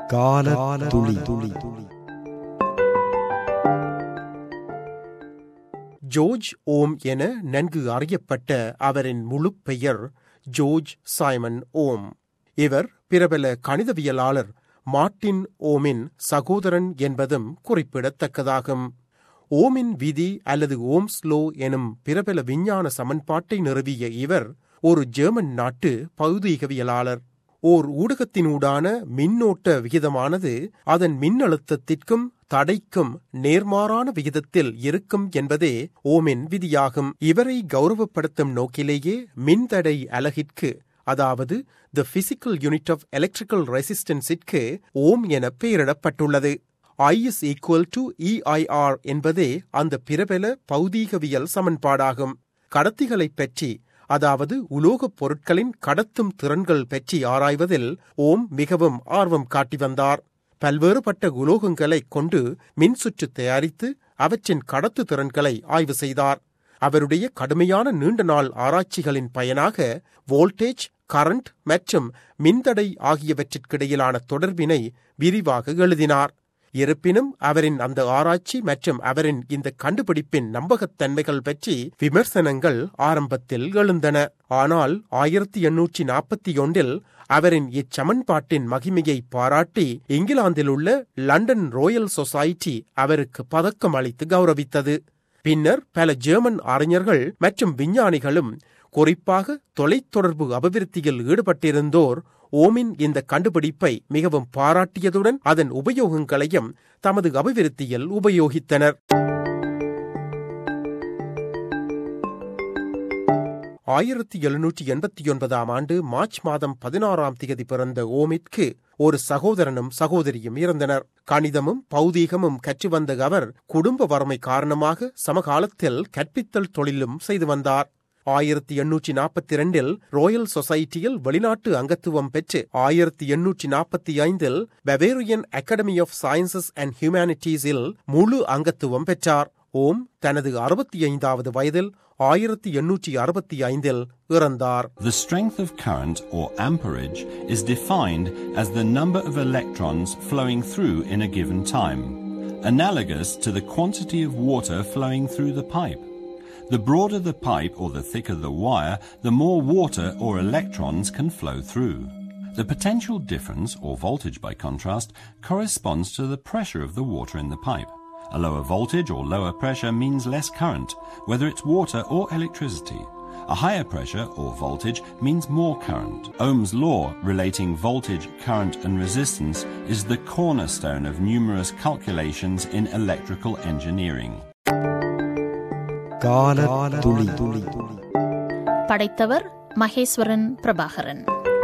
காலத்துளி. George ஓம் என நன்கு அறியப்பட்ட அவரின் முழு பெயர் ஜோர்ஜ் சைமன் ஓம். இவர் பிரபல கணிதவியலாளர் மார்ட்டின் ஓமின் சகோதரன் என்பதும் குறிப்பிடத்தக்கதாகும். ஓமின் விதி அல்லது ஓம்ஸ் லோ எனும் பிரபல விஞ்ஞான சமன்பாட்டை நிறுவிய இவர் ஒரு ஜெர்மன் நாட்டு பௌதீகவியலாளர். ஓர் ஊடகத்தினூடான மின்னோட்ட விகிதமானது அதன் மின்னழுத்தத்திற்கும் தடைக்கும் நேர்மாறான விகிதத்தில் இருக்கும் என்பதே ஓமின் விதியாகும். இவரை கௌரவப்படுத்தும் நோக்கிலேயே மின்தடை அலகிற்கு, அதாவது the physical unit of electrical ரெசிஸ்டன்ஸிற்கு ஓம் என பெயரிடப்பட்டுள்ளது. I is equal to EIR என்பதே அந்த பிரபல பௌதீகவியல் சமன்பாடாகும். கடத்திகளைப் பற்றி, அதாவது உலோகப் பொருட்களின் கடத்தும் திறன்கள் பற்றி ஆராய்வதில் ஓம் மிகவும் ஆர்வம் காட்டி வந்தார். பல்வேறுபட்ட உலோகங்களைக் கொண்டு மின்சுற்று தயாரித்து அவற்றின் கடத்து திறன்களை ஆய்வு செய்தார். அவருடைய கடுமையான நீண்ட நாள் ஆராய்ச்சிகளின் பயனாக வோல்டேஜ், கரண்ட் மற்றும் மின்தடை ஆகியவற்றிற்கிடையிலான தொடர்பினை விரிவாக எழுதினார். இருப்பினும் அவரின் அந்த ஆராய்ச்சி மற்றும் அவரின் இந்த கண்டுபிடிப்பின் நம்பகத்தன்மைகள் பற்றி விமர்சனங்கள் ஆரம்பத்தில் எழுந்தன. ஆனால் 1841 அவரின் இச்சமன்பாட்டின் மகிமையை பாராட்டி இங்கிலாந்தில் உள்ள லண்டன் ராயல் சொசைட்டி அவருக்கு பதக்கம் அளித்து கௌரவித்தது. பின்னர் பல ஜெர்மன் அறிஞர்கள் மற்றும் விஞ்ஞானிகளும், குறிப்பாக தொலைத்தொடர்பு அபிவிருத்தியில் ஈடுபட்டிருந்தோர், ஓமின் இந்த கண்டுபிடிப்பை மிகவும் பாராட்டியதுடன் அதன் உபயோகங்களையும் தமது அபிவிருத்தியில் உபயோகித்தனர். 1789 மார்ச் மாதம் 16 பிறந்த ஓமிற்கு ஒரு சகோதரனும் சகோதரியும் இருந்தனர். கணிதமும் பௌதீகமும் கற்று வந்த அவர் குடும்ப வறுமை காரணமாக சமகாலத்தில் கற்பித்தல் தொழிலும் செய்து வந்தார். 1842 ராயல் சொசைட்டியில் வெளிநாட்டு அங்கத்துவம் பெற்று 1845 Bavarian Academy of Sciences and ஹியூமானிட்டிஸில் முழு அங்கத்துவம் பெற்றார். ஓம் தனது 65வது வயதில் 1865 இறந்தார். The strength of current or amperage is defined as the number of electrons flowing through in a given time, analogous to the quantity of water flowing through the pipe. The broader the pipe or the thicker the wire, the more water or electrons can flow through. The potential difference, or voltage by contrast, corresponds to the pressure of the water in the pipe. A lower voltage or lower pressure means less current, whether it's water or electricity. A higher pressure or voltage means more current. Ohm's law relating voltage, current and resistance is the cornerstone of numerous calculations in electrical engineering. படைத்தவர் மகேஸ்வரன் பிரபாகரன்.